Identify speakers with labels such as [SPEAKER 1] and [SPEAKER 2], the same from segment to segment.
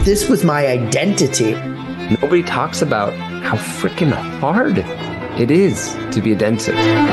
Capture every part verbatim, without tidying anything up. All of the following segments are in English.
[SPEAKER 1] this was my identity.
[SPEAKER 2] Nobody talks about how freaking hard it is to be a dentist.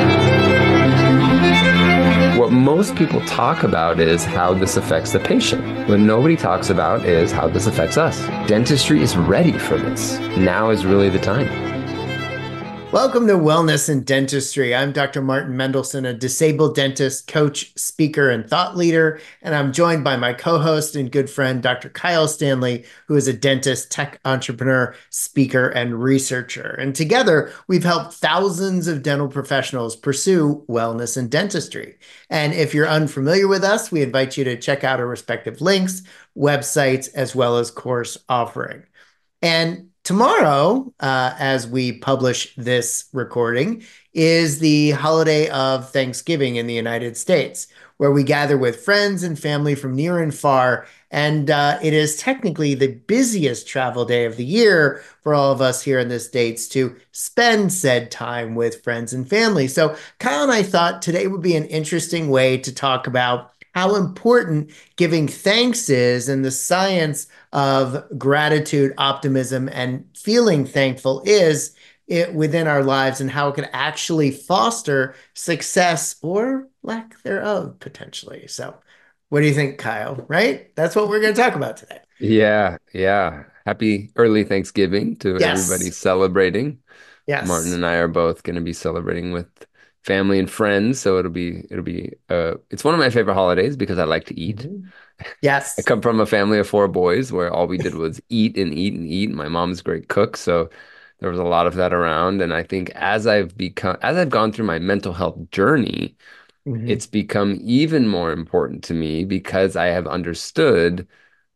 [SPEAKER 2] What most people talk about is how this affects the patient. What nobody talks about is how this affects us. Dentistry is ready for this. Now is really the time.
[SPEAKER 1] Welcome to Wellness in Dentistry. I'm Doctor Martin Mendelson, a disabled dentist, coach, speaker, and thought leader. And I'm joined by my co-host and good friend, Doctor Kyle Stanley, who is a dentist, tech entrepreneur, speaker, and researcher. And together, we've helped thousands of dental professionals pursue wellness in dentistry. And if you're unfamiliar with us, we invite you to check out our respective links, websites, as well as course offering. And tomorrow, uh, as we publish this recording, is the holiday of Thanksgiving in the United States, where we gather with friends and family from near and far. And uh, it is technically the busiest travel day of the year for all of us here in the States to spend said time with friends and family. So Kyle and I thought today would be an interesting way to talk about how important giving thanks is and the science of gratitude, optimism, and feeling thankful is it within our lives and how it can actually foster success or lack thereof, potentially. So what do you think, Kyle? Right? That's what we're going to talk about today.
[SPEAKER 2] Yeah, yeah. Happy early Thanksgiving to everybody
[SPEAKER 1] Yes.
[SPEAKER 2] celebrating. Martin
[SPEAKER 1] Yes.
[SPEAKER 2] and I are both going to be celebrating with family and friends, so it'll be it'll be uh it's one of my favorite holidays because I like to eat.
[SPEAKER 1] Mhm.
[SPEAKER 2] I
[SPEAKER 1] Yes.
[SPEAKER 2] come from a family of four boys where all we did was eat and eat and eat. My mom's a great cook, so there was a lot of that around. And I think as I've become as I've gone through my mental health journey,
[SPEAKER 1] Mhm.
[SPEAKER 2] it's become even more important to me because I have understood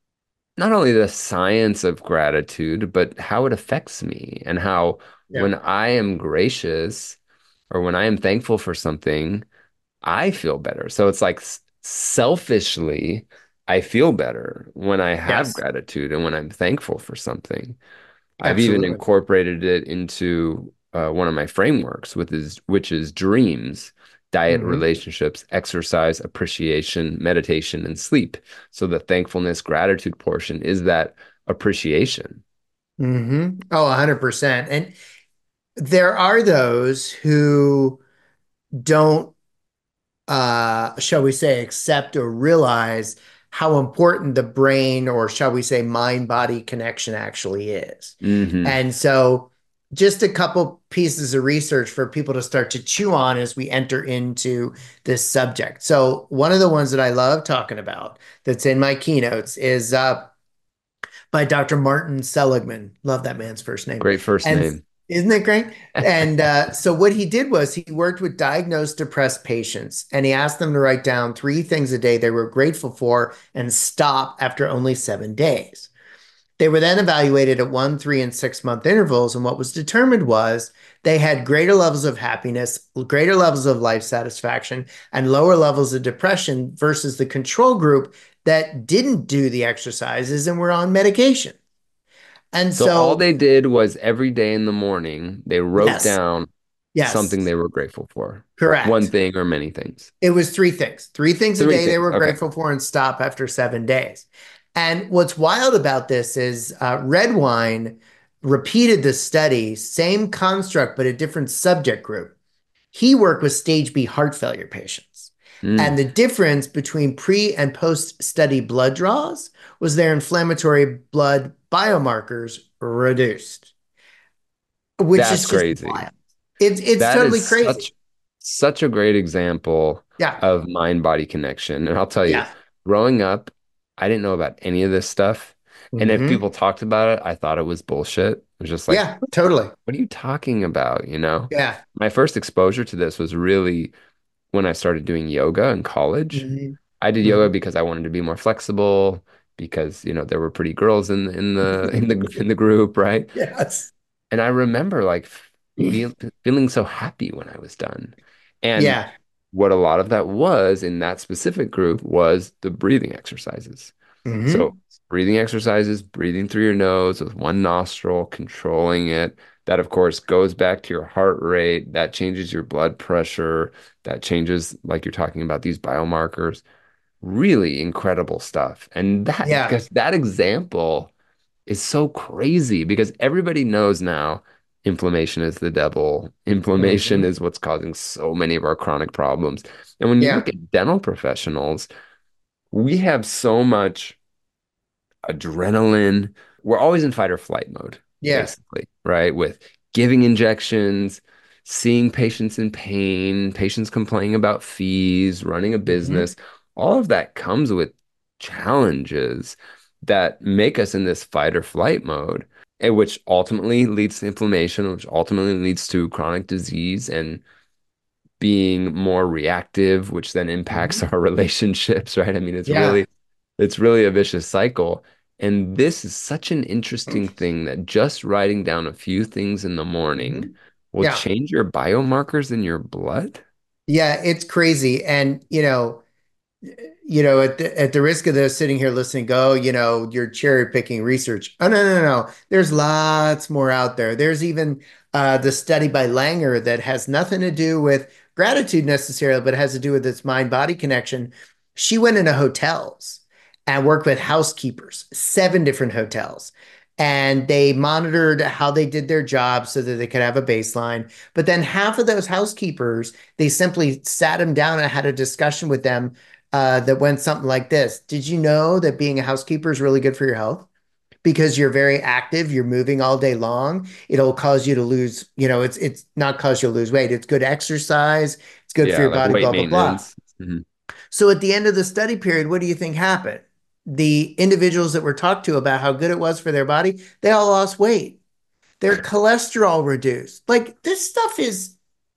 [SPEAKER 2] not only the science of gratitude, but how it affects me and how
[SPEAKER 1] Yeah.
[SPEAKER 2] when I am gracious or when I am thankful for something, I feel better. So it's like s- selfishly, I feel better when I have
[SPEAKER 1] Yes.
[SPEAKER 2] gratitude and when I'm thankful for something. I've even
[SPEAKER 1] Absolutely.
[SPEAKER 2] incorporated it into uh, one of my frameworks, with is, which is dreams, diet,
[SPEAKER 1] hmm
[SPEAKER 2] relationships, exercise, appreciation, meditation, and sleep. So the thankfulness, gratitude portion is that appreciation.
[SPEAKER 1] hmm Oh, one hundred percent. And there are those who don't uh, shall we say, accept or realize how important the brain, or shall we say, mind body connection actually is.
[SPEAKER 2] Hmm.
[SPEAKER 1] And so, just a couple pieces of research for people to start to chew on as we enter into this subject. So, one of the ones that I love talking about that's in my keynotes is uh, by Doctor Martin Seligman. Love that man's first name.
[SPEAKER 2] Great first
[SPEAKER 1] And
[SPEAKER 2] name.
[SPEAKER 1] isn't it great? And uh, so what he did was he worked with diagnosed depressed patients and he asked them to write down three things a day they were grateful for and stop after only seven days. They were then evaluated at one, three, and six month intervals. And what was determined was they had greater levels of happiness, greater levels of life satisfaction, and lower levels of depression versus the control group that didn't do the exercises and were on medication. And
[SPEAKER 2] So all
[SPEAKER 1] so,
[SPEAKER 2] they did was every day in the morning, they wrote
[SPEAKER 1] yes,
[SPEAKER 2] down something
[SPEAKER 1] yes,
[SPEAKER 2] they were grateful for. One
[SPEAKER 1] correct.
[SPEAKER 2] thing or many things.
[SPEAKER 1] It was three things, three things a
[SPEAKER 2] Three
[SPEAKER 1] day they
[SPEAKER 2] things.
[SPEAKER 1] were
[SPEAKER 2] Okay.
[SPEAKER 1] grateful for and stop after seven days. And what's wild about this is uh, Redwine repeated the study, same construct, but a different subject group. He worked with stage B heart failure patients. And
[SPEAKER 2] Mm,
[SPEAKER 1] the difference between pre and post study blood draws was their inflammatory blood biomarkers reduced, which
[SPEAKER 2] that's
[SPEAKER 1] is just
[SPEAKER 2] crazy.
[SPEAKER 1] wild. It's, it's
[SPEAKER 2] That
[SPEAKER 1] totally
[SPEAKER 2] is
[SPEAKER 1] crazy.
[SPEAKER 2] such such a great example
[SPEAKER 1] Yeah.
[SPEAKER 2] of mind-body connection. And I'll tell you,
[SPEAKER 1] Yeah.
[SPEAKER 2] growing up, I didn't know about any of this stuff. And if
[SPEAKER 1] hmm
[SPEAKER 2] people talked about it, I thought it was bullshit. It was just like,
[SPEAKER 1] Yeah, totally.
[SPEAKER 2] what are you talking about? You know?
[SPEAKER 1] Yeah.
[SPEAKER 2] My first exposure to this was really when I started doing yoga in college.
[SPEAKER 1] hmm
[SPEAKER 2] I did yoga
[SPEAKER 1] hmm
[SPEAKER 2] because I wanted to be more flexible, because, you know, there were pretty girls in in the in the in the group, right?
[SPEAKER 1] Yes.
[SPEAKER 2] And I remember like feel, feeling so happy when I was done. And
[SPEAKER 1] Yeah.
[SPEAKER 2] what a lot of that was in that specific group was the breathing exercises. So
[SPEAKER 1] hmm
[SPEAKER 2] breathing exercises, breathing through your nose with one nostril, controlling it. That, of course, goes back to your heart rate. That changes your blood pressure. That changes, like you're talking about, these biomarkers. Really incredible stuff. And that,
[SPEAKER 1] Yeah.
[SPEAKER 2] because that example, is so crazy because everybody knows now inflammation is the devil. Inflammation
[SPEAKER 1] Hmm.
[SPEAKER 2] is what's causing so many of our chronic problems. And when you look
[SPEAKER 1] Yeah.
[SPEAKER 2] at dental professionals, we have so much adrenaline. We're always in fight or flight mode,
[SPEAKER 1] Yeah.
[SPEAKER 2] basically, right? With giving injections, seeing patients in pain, patients complaining about fees, running a
[SPEAKER 1] Hmm.
[SPEAKER 2] business. All of that comes with challenges that make us in this fight or flight mode, and which ultimately leads to inflammation, which ultimately leads to chronic disease and being more reactive, which then impacts
[SPEAKER 1] Hmm.
[SPEAKER 2] our relationships, right? I mean, it's
[SPEAKER 1] Yeah.
[SPEAKER 2] really it's really a vicious cycle. And this is such an interesting thing that just writing down a few things in the morning
[SPEAKER 1] Hmm.
[SPEAKER 2] will
[SPEAKER 1] Yeah.
[SPEAKER 2] change your biomarkers in your blood.
[SPEAKER 1] Yeah. It's crazy. And, you know, you know, at the, at the risk of those sitting here listening, go, you know, you're cherry picking research. Oh, no, no, no. There's lots more out there. There's even uh, the study by Langer that has nothing to do with gratitude necessarily, but has to do with this mind body connection. She went into hotels and worked with housekeepers, seven different hotels. And they monitored how they did their job so that they could have a baseline. But then half of those housekeepers, they simply sat them down and had a discussion with them uh, that went something like this. Did you know that being a housekeeper is really good for your health? Because you're very active, you're moving all day long. It'll cause you to lose, you know, it's it's not cause you to lose weight. It's good exercise. It's good for
[SPEAKER 2] Yeah,
[SPEAKER 1] your
[SPEAKER 2] like
[SPEAKER 1] body,
[SPEAKER 2] weight
[SPEAKER 1] blah, blah, blah.
[SPEAKER 2] maintenance. Mhm.
[SPEAKER 1] So at the end of the study period, what do you think happened? The individuals that were talked to about how good it was for their body, they all lost weight. Their cholesterol reduced. Like this stuff is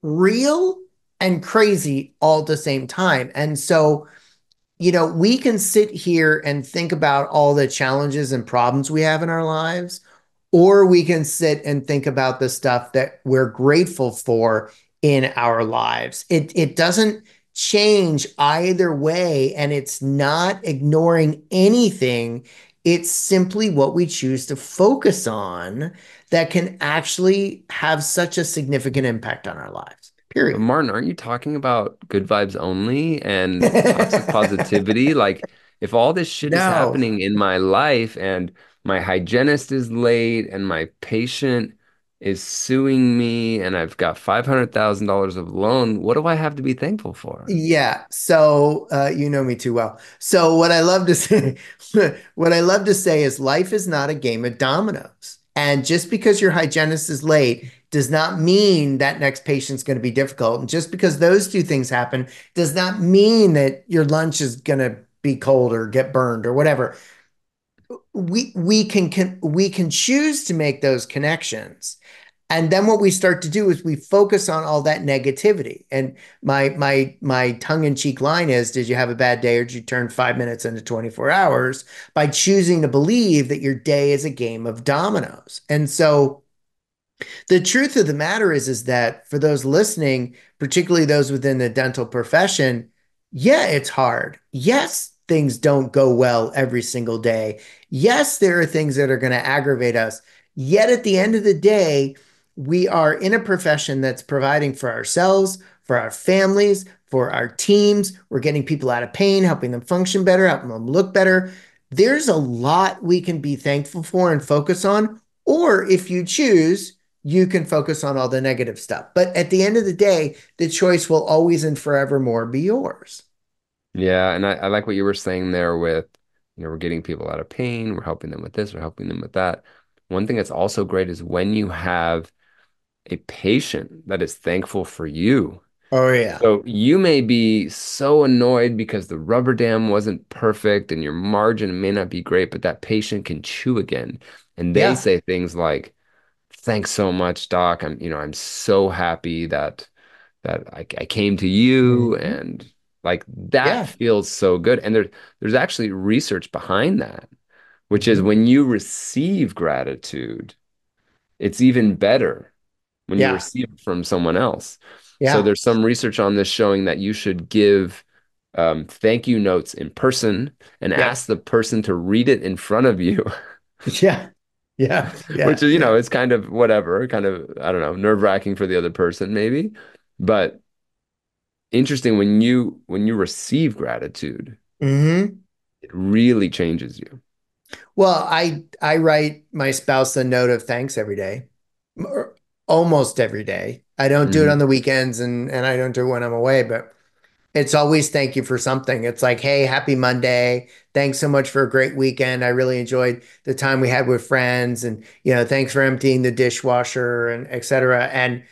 [SPEAKER 1] real and crazy all at the same time. And so you know, we can sit here and think about all the challenges and problems we have in our lives, or we can sit and think about the stuff that we're grateful for in our lives. It it doesn't change either way, and it's not ignoring anything. It's simply what we choose to focus on that can actually have such a significant impact on our lives.
[SPEAKER 2] But
[SPEAKER 1] Period.
[SPEAKER 2] Martin, aren't you talking about good vibes only and toxic positivity? Like, if all this shit is
[SPEAKER 1] No.
[SPEAKER 2] happening in my life and my hygienist is late and my patient is suing me and I've got five hundred thousand dollars of loan, what do I have to be thankful for?
[SPEAKER 1] Yeah, so uh, you know me too well. So what I love to say, what I love to say is life is not a game of dominoes. And just because your hygienist is late does not mean that next patient's going to be difficult. And just because those two things happen does not mean that your lunch is going to be cold or get burned or whatever. We we can, can we can choose to make those connections. And then what we start to do is we focus on all that negativity. And my my my tongue-in-cheek line is, did you have a bad day or did you turn five minutes into twenty-four hours by choosing to believe that your day is a game of dominoes? And so the truth of the matter is, is that for those listening, particularly those within the dental profession, yeah, it's hard. Yes, things don't go well every single day. Yes, there are things that are going to aggravate us. Yet at the end of the day, we are in a profession that's providing for ourselves, for our families, for our teams. We're getting people out of pain, helping them function better, helping them look better. There's a lot we can be thankful for and focus on. Or if you choose, you can focus on all the negative stuff. But at the end of the day, the choice will always and forevermore be yours.
[SPEAKER 2] Yeah, and I, I like what you were saying there with, you know, we're getting people out of pain, we're helping them with this, we're helping them with that. One thing that's also great is when you have a patient that is thankful for you.
[SPEAKER 1] Oh, yeah.
[SPEAKER 2] So you may be so annoyed because the rubber dam wasn't perfect and your margin may not be great, but that patient can chew again. And they
[SPEAKER 1] Yeah.
[SPEAKER 2] say things like, "Thanks so much, doc. I'm, you know, I'm so happy that that I, I came to you
[SPEAKER 1] Mhm.
[SPEAKER 2] and like that
[SPEAKER 1] Yeah.
[SPEAKER 2] feels so good." And there, there's actually research behind that, which is
[SPEAKER 1] Mhm.
[SPEAKER 2] when you receive gratitude, it's even better when you
[SPEAKER 1] Yeah.
[SPEAKER 2] receive it from someone else. So
[SPEAKER 1] Yeah.
[SPEAKER 2] there's some research on this showing that you should give um, thank you notes in person and
[SPEAKER 1] Yep.
[SPEAKER 2] ask the person to read it in front of you,
[SPEAKER 1] Yeah. Yeah.
[SPEAKER 2] which
[SPEAKER 1] Yeah.
[SPEAKER 2] is, you know,
[SPEAKER 1] Yeah.
[SPEAKER 2] it's kind of whatever, kind of, I don't know, nerve-wracking for the other person maybe. But interesting when you when you receive gratitude,
[SPEAKER 1] Hmm.
[SPEAKER 2] it really changes you.
[SPEAKER 1] Well, I I write my spouse a note of thanks every day, or almost every day. I don't do it
[SPEAKER 2] Hmm.
[SPEAKER 1] on the weekends and and I don't do it when I'm away, but it's always thank you for something. It's like, hey, happy Monday. Thanks so much for a great weekend. I really enjoyed the time we had with friends and you know, thanks for emptying the dishwasher and et cetera. And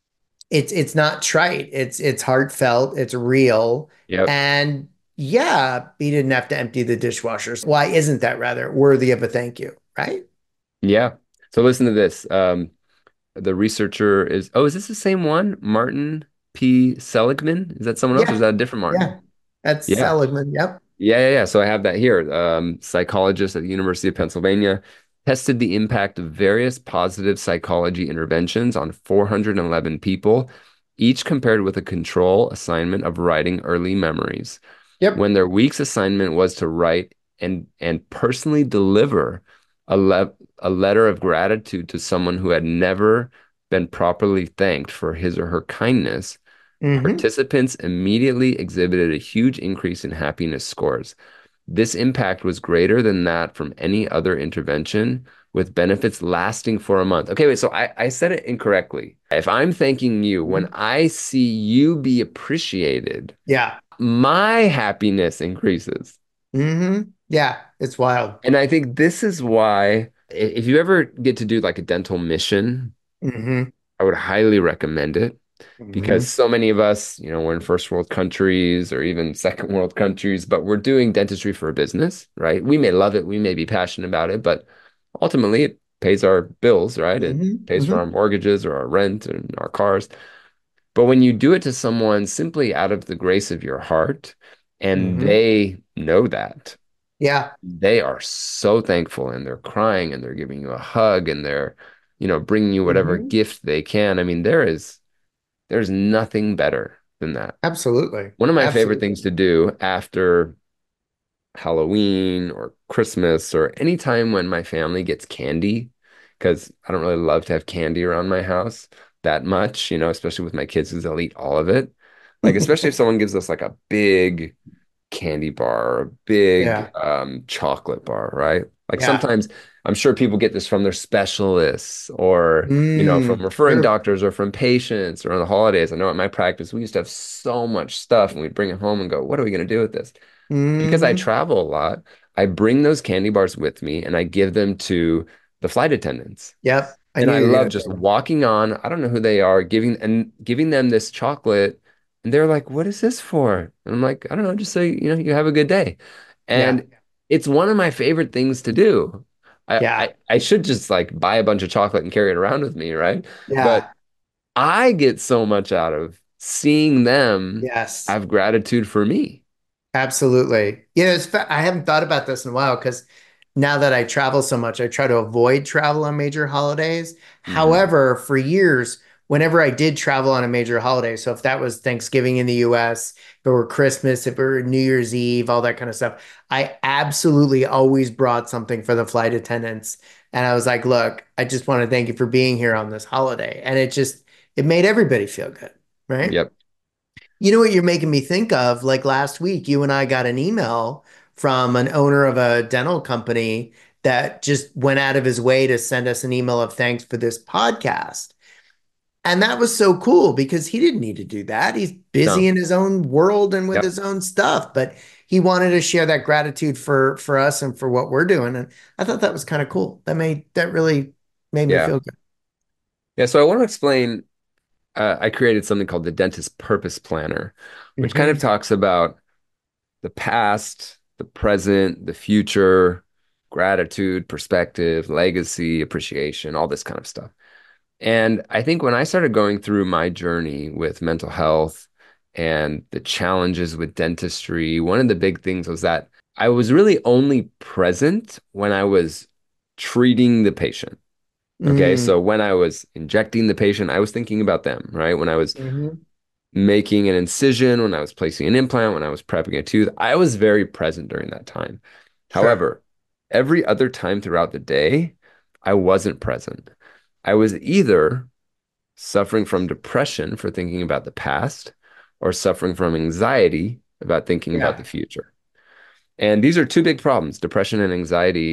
[SPEAKER 1] it's it's not trite. It's it's heartfelt, it's real.
[SPEAKER 2] Yep.
[SPEAKER 1] And yeah, he didn't have to empty the dishwashers. Why isn't that rather worthy of a thank you, right?
[SPEAKER 2] Yeah. So listen to this. Um, the researcher is, oh, is this the same one? Martin P. Seligman? Is that someone else or is
[SPEAKER 1] Yeah.
[SPEAKER 2] that a different Martin?
[SPEAKER 1] Yeah. That's
[SPEAKER 2] Yeah.
[SPEAKER 1] Seligman. Yep.
[SPEAKER 2] Yeah, yeah, yeah. So I have that here. Um, psychologist at the University of Pennsylvania tested the impact of various positive psychology interventions on four hundred eleven people, each compared with a control assignment of writing early memories.
[SPEAKER 1] Yep.
[SPEAKER 2] When their week's assignment was to write and and personally deliver a le a letter of gratitude to someone who had never been properly thanked for his or her kindness,
[SPEAKER 1] Hmm.
[SPEAKER 2] participants immediately exhibited a huge increase in happiness scores. This impact was greater than that from any other intervention, with benefits lasting for a month. Okay, wait, so I, I said it incorrectly. If I'm thanking you, when I see you be appreciated,
[SPEAKER 1] Yeah.
[SPEAKER 2] my happiness increases.
[SPEAKER 1] Hmm. Yeah. It's wild.
[SPEAKER 2] And I think this is why, if you ever get to do like a dental mission,
[SPEAKER 1] Hmm.
[SPEAKER 2] I would highly recommend it because
[SPEAKER 1] Hmm.
[SPEAKER 2] so many of us, you know, we're in first world countries or even second world countries, but we're doing dentistry for a business, right? We may love it, we may be passionate about it, but ultimately it pays our bills, right? It
[SPEAKER 1] Hmm.
[SPEAKER 2] pays for
[SPEAKER 1] Hmm.
[SPEAKER 2] our mortgages or our rent and our cars. But when you do it to someone simply out of the grace of your heart, and
[SPEAKER 1] Hmm.
[SPEAKER 2] they know that,
[SPEAKER 1] Yeah.
[SPEAKER 2] they are so thankful and they're crying and they're giving you a hug and they're, you know, bringing you whatever
[SPEAKER 1] Hmm.
[SPEAKER 2] gift they can. I mean, there is there's nothing better than that.
[SPEAKER 1] Absolutely.
[SPEAKER 2] One of my favorite
[SPEAKER 1] Absolutely.
[SPEAKER 2] things to do after Halloween or Christmas or any time when my family gets candy, because I don't really love to have candy around my house that much, you know, especially with my kids because they'll eat all of it. Like, especially if someone gives us like a big candy bar or a big
[SPEAKER 1] Yeah.
[SPEAKER 2] um, chocolate bar, right? Like
[SPEAKER 1] Yeah.
[SPEAKER 2] sometimes I'm sure people get this from their specialists or, you know, from
[SPEAKER 1] Mm,
[SPEAKER 2] referring
[SPEAKER 1] true.
[SPEAKER 2] doctors or from patients or on the holidays. I know at my practice, we used to have so much stuff and we'd bring it home and go, what are we going to do with this? Because I
[SPEAKER 1] Hmm.
[SPEAKER 2] travel a lot, I bring those candy bars with me and I give them to the flight attendants.
[SPEAKER 1] Yep. I
[SPEAKER 2] And
[SPEAKER 1] knew
[SPEAKER 2] I
[SPEAKER 1] you were
[SPEAKER 2] love
[SPEAKER 1] gonna
[SPEAKER 2] just
[SPEAKER 1] say that.
[SPEAKER 2] walking on, I don't know who they are, giving and giving them this chocolate. And they're like, "What is this for?" And I'm like, "I don't know, just so you know, you have a good day."
[SPEAKER 1] Yeah.
[SPEAKER 2] And it's one of my favorite things to do. I,
[SPEAKER 1] Yeah.
[SPEAKER 2] I I should just like buy a bunch of chocolate and carry it around with me, right? But
[SPEAKER 1] Yeah.
[SPEAKER 2] I get so much out of seeing them
[SPEAKER 1] Yes.
[SPEAKER 2] have gratitude for me.
[SPEAKER 1] Absolutely. You know, it's fa I haven't thought about this in a while because now that I travel so much, I try to avoid travel on major holidays.
[SPEAKER 2] Hmm.
[SPEAKER 1] However, for years, whenever I did travel on a major holiday, so if that was Thanksgiving in the U S, if it were Christmas, if it were New Year's Eve, all that kind of stuff, I absolutely always brought something for the flight attendants. And I was like, look, I just want to thank you for being here on this holiday. And it just, it made everybody feel good, right?
[SPEAKER 2] Yep.
[SPEAKER 1] You know what you're making me think of? Like last week, you and I got an email from an owner of a dental company that just went out of his way to send us an email of thanks for this podcast. And that was so cool because he didn't need to do that. He's busy
[SPEAKER 2] No.
[SPEAKER 1] in his own world and with
[SPEAKER 2] Yep.
[SPEAKER 1] his own stuff, but he wanted to share that gratitude for for us and for what we're doing. And I thought that was kind of cool. That made that really made me
[SPEAKER 2] Yeah.
[SPEAKER 1] feel good.
[SPEAKER 2] Yeah. So I want to explain. Uh, I created something called the Dentist Purpose Planner, which kind of
[SPEAKER 1] Hmm.
[SPEAKER 2] talks about the past, the present, the future, gratitude, perspective, legacy, appreciation, all this kind of stuff. And I think when I started going through my journey with mental health and the challenges with dentistry, one of the big things was that I was really only present when I was treating the patient. Okay,
[SPEAKER 1] Mm.
[SPEAKER 2] so when I was injecting the patient, I was thinking about them, right? When I was
[SPEAKER 1] Hmm.
[SPEAKER 2] making an incision, when I was placing an implant, when I was prepping a tooth, I was very present during that time.
[SPEAKER 1] Sure.
[SPEAKER 2] However, every other time throughout the day, I wasn't present. I was either suffering from depression for thinking about the past or suffering from anxiety about thinking about
[SPEAKER 1] Yeah.
[SPEAKER 2] the future. And these are two big problems, depression and anxiety.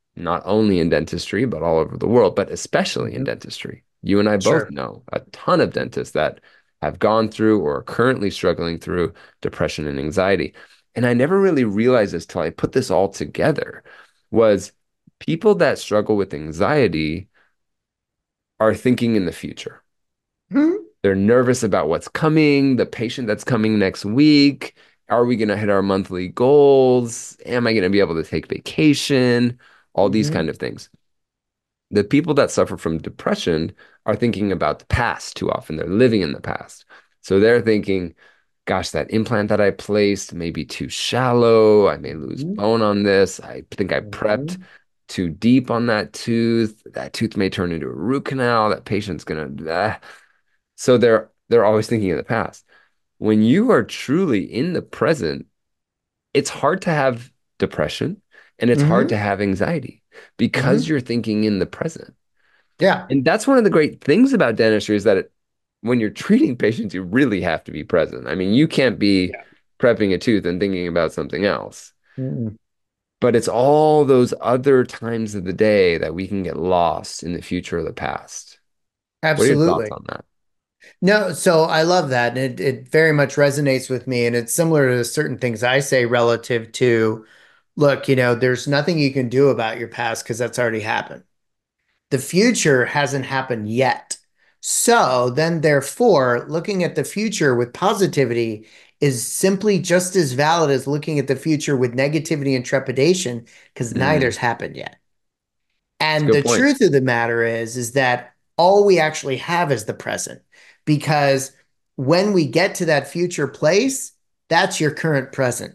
[SPEAKER 2] not only in dentistry, but all over the world, but especially in
[SPEAKER 1] Mhm.
[SPEAKER 2] dentistry. You and I both
[SPEAKER 1] Sure.
[SPEAKER 2] know a ton of dentists that have gone through or are currently struggling through depression and anxiety. And I never really realized this till I put this all together was people that struggle with anxiety are thinking in the future.
[SPEAKER 1] Mhm.
[SPEAKER 2] They're nervous about what's coming, the patient that's coming next week. Are we going to hit our monthly goals? Am I going to be able to take vacation? All these kind
[SPEAKER 1] Mhm.
[SPEAKER 2] of things. The people that suffer from depression are thinking about the past too often. They're living in the past. So they're thinking, gosh, that implant that I placed may be too shallow. I may lose
[SPEAKER 1] Mhm.
[SPEAKER 2] bone on this. I think I prepped
[SPEAKER 1] Mhm.
[SPEAKER 2] too deep on that tooth. That tooth may turn into a root canal. That patient's gonna. Ah. So they're they're always thinking of the past. When you are truly in the present, it's hard to have depression and it's hard to
[SPEAKER 1] Mhm.
[SPEAKER 2] have anxiety because
[SPEAKER 1] Mhm.
[SPEAKER 2] you're thinking in the present.
[SPEAKER 1] Yeah.
[SPEAKER 2] And that's one of the great things about dentistry is that it, when you're treating patients, you really have to be present. I mean, you can't be
[SPEAKER 1] Yeah.
[SPEAKER 2] prepping a tooth and thinking about something else.
[SPEAKER 1] Mhm.
[SPEAKER 2] But it's all those other times of the day that we can get lost in the future or the past. What are your thoughts
[SPEAKER 1] Absolutely.
[SPEAKER 2] on that?
[SPEAKER 1] No, so I love that. And it, it very much resonates with me. And it's similar to certain things I say relative to, look, you know, there's nothing you can do about your past because that's already happened. The future hasn't happened yet. So then, therefore, looking at the future with positivity is simply just as valid as looking at the future with negativity and trepidation because
[SPEAKER 2] Mm,
[SPEAKER 1] neither's happened yet.
[SPEAKER 2] it's a
[SPEAKER 1] And
[SPEAKER 2] good
[SPEAKER 1] the
[SPEAKER 2] point.
[SPEAKER 1] truth of the matter is, is that all we actually have is the present. Because when we get to that future place, that's your current present.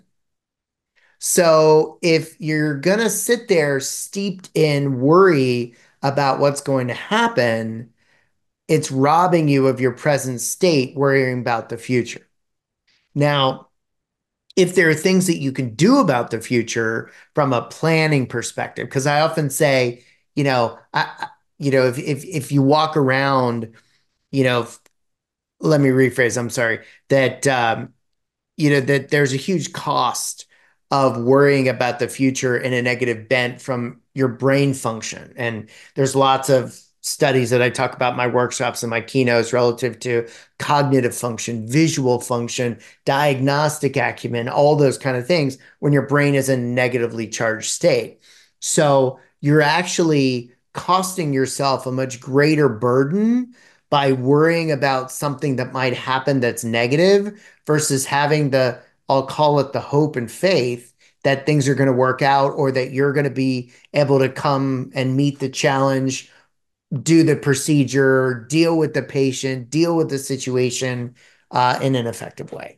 [SPEAKER 1] So if you're going to sit there steeped in worry about what's going to happen, it's robbing you of your present state, worrying about the future. Now, if there are things that you can do about the future from a planning perspective, because I often say, you know, I, you know, if if if you walk around, you know, let me rephrase. I'm sorry that um, you know that there's a huge cost of worrying about the future in a negative bent from your brain function, and there's lots of studies that I talk about in my workshops and my keynotes relative to cognitive function, visual function, diagnostic acumen, all those kind of things when your brain is in a negatively charged state. So you're actually costing yourself a much greater burden by worrying about something that might happen that's negative versus having the, I'll call it the hope and faith that things are going to work out or that you're going to be able to come and meet the challenge, do the procedure, deal with the patient, deal with the situation uh, in an effective way.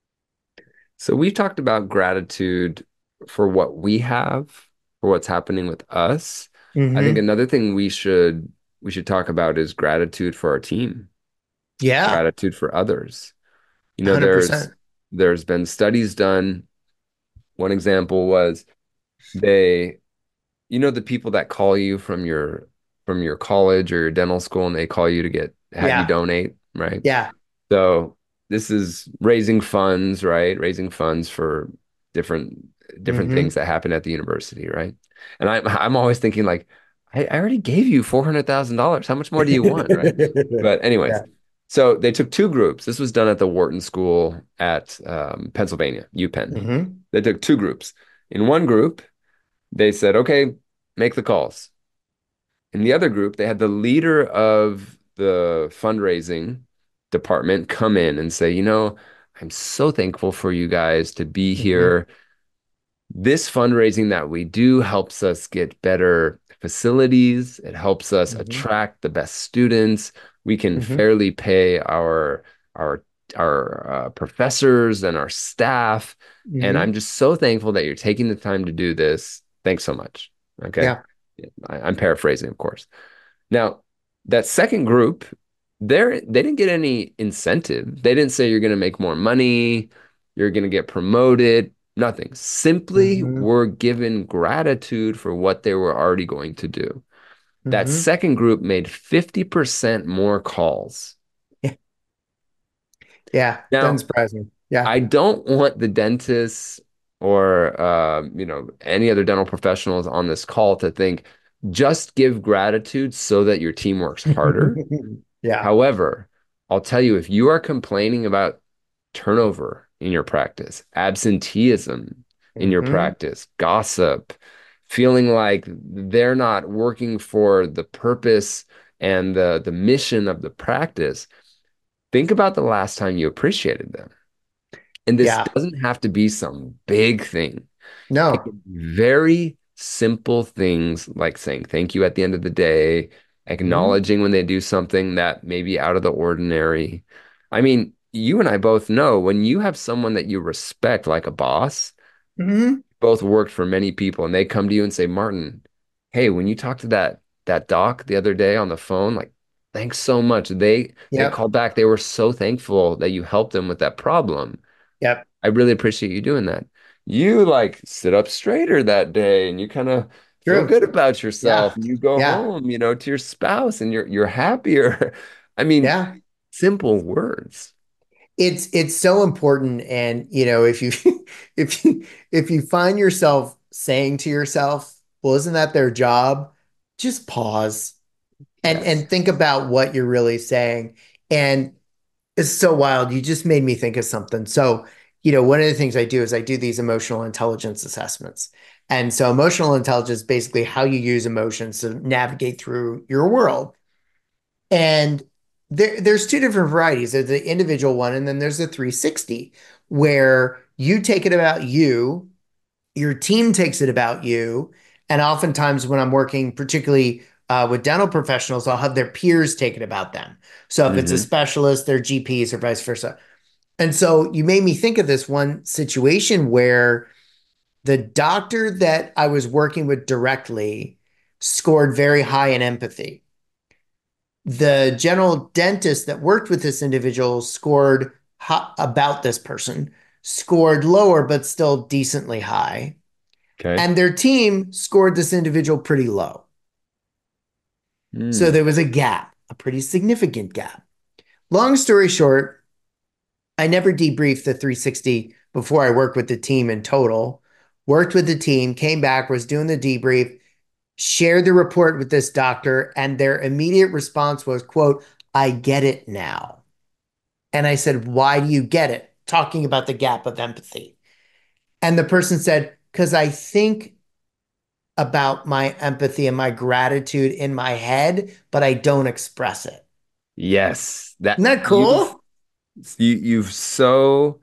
[SPEAKER 2] So we've talked about gratitude for what we have, for what's happening with us. I think
[SPEAKER 1] Hmm.
[SPEAKER 2] another thing we should we should talk about is gratitude for our team,
[SPEAKER 1] Yeah,
[SPEAKER 2] gratitude for others. You know, there's
[SPEAKER 1] one hundred percent.
[SPEAKER 2] there's been studies done. One example was they, you know, the people that call you from your from your college or your dental school and they call you to get have you
[SPEAKER 1] Yeah,
[SPEAKER 2] donate, right?
[SPEAKER 1] yeah.
[SPEAKER 2] So this is raising funds, right? Raising funds for different different things
[SPEAKER 1] Hmm.
[SPEAKER 2] that happen at the university, right? And I'm I'm always thinking like, I, I already gave you four hundred thousand dollars. How much more do you want, right? But anyways,
[SPEAKER 1] Yeah.
[SPEAKER 2] so they took two groups. This was done at the Wharton School at um, Pennsylvania, UPenn.
[SPEAKER 1] Hmm.
[SPEAKER 2] They took two groups. In one group, they said, okay, make the calls. In the other group, they had the leader of the fundraising department come in and say, you know, I'm so thankful for you guys to be
[SPEAKER 1] Hmm.
[SPEAKER 2] here. This fundraising that we do helps us get better facilities. It helps us
[SPEAKER 1] Hmm.
[SPEAKER 2] attract the best students. We can
[SPEAKER 1] Hmm.
[SPEAKER 2] fairly pay our our our uh, professors and our staff. And I'm
[SPEAKER 1] Hmm.
[SPEAKER 2] just so thankful that you're taking the time to do this. Thanks so much. Okay.
[SPEAKER 1] Yeah.
[SPEAKER 2] I, I'm paraphrasing, of course. Now, that second group, they're they didn't get any incentive. They didn't say you're going to make more money, you're going to get promoted, nothing. Simply
[SPEAKER 1] Hmm.
[SPEAKER 2] were given gratitude for what they were already going to do. That
[SPEAKER 1] Hmm.
[SPEAKER 2] second group made fifty percent more calls.
[SPEAKER 1] Yeah, doesn't
[SPEAKER 2] Now,
[SPEAKER 1] surprise me. Yeah.
[SPEAKER 2] I don't want the dentists. or uh, you know, any other dental professionals on this call to think just give gratitude so that your team works harder.
[SPEAKER 1] Yeah.
[SPEAKER 2] However, I'll tell you, if you are complaining about turnover in your practice, absenteeism in your
[SPEAKER 1] Hmm.
[SPEAKER 2] practice, gossip, feeling like they're not working for the purpose and the, the mission of the practice, think about the last time you appreciated them. And this
[SPEAKER 1] Yeah.
[SPEAKER 2] doesn't have to be some big thing. It
[SPEAKER 1] No.
[SPEAKER 2] can be very simple things like saying thank you at the end of the day,
[SPEAKER 1] Hmm.
[SPEAKER 2] acknowledging when they do something that may be out of the ordinary. I mean, you and I both know when you have someone that you respect, like a boss,
[SPEAKER 1] Hmm.
[SPEAKER 2] both worked for many people, and they come to you and say, Martin, hey, when you talked to that that doc the other day on the phone, like, thanks so much. They they
[SPEAKER 1] Yep.
[SPEAKER 2] called back. They were so thankful that you helped them with that problem.
[SPEAKER 1] Yep.
[SPEAKER 2] I really appreciate you doing that. You like sit up straighter that day and you kind of feel
[SPEAKER 1] True.
[SPEAKER 2] good about yourself
[SPEAKER 1] Yeah.
[SPEAKER 2] and you go
[SPEAKER 1] Yeah.
[SPEAKER 2] home, you know, to your spouse and you're you're happier. I mean,
[SPEAKER 1] Yeah.
[SPEAKER 2] simple words.
[SPEAKER 1] It's it's so important. And you know, if you if you if you find yourself saying to yourself, well, isn't that their job? Just pause and
[SPEAKER 2] Yes.
[SPEAKER 1] and think about what you're really saying. And it's so wild. You just made me think of something. So, you know, one of the things I do is I do these emotional intelligence assessments. And so emotional intelligence is basically how you use emotions to navigate through your world. And there, there's two different varieties. There's the individual one, and then there's the three sixty, where you take it about you, your team takes it about you. And oftentimes, when I'm working, particularly uh, with dental professionals, I'll have their peers take it about them. So if it's a
[SPEAKER 2] Hmm.
[SPEAKER 1] specialist, their G Ps or vice versa. And so you made me think of this one situation where the doctor that I was working with directly scored very high in empathy. The general dentist that worked with this individual scored ho- about this person, scored lower, but still decently high.
[SPEAKER 2] Okay.
[SPEAKER 1] And their team scored this individual pretty low. So
[SPEAKER 2] Mm.
[SPEAKER 1] there was a gap, a pretty significant gap. Long story short, I never debriefed the three sixty before I worked with the team in total. Worked with the team, came back, was doing the debrief, shared the report with this doctor, and their immediate response was, quote, I get it now. And I said, why do you get it? Talking about the gap of empathy. And the person said, because I think about my empathy and my gratitude in my head, but I don't express it.
[SPEAKER 2] Yes.
[SPEAKER 1] Isn't
[SPEAKER 2] That
[SPEAKER 1] that
[SPEAKER 2] you've
[SPEAKER 1] cool?
[SPEAKER 2] you you've so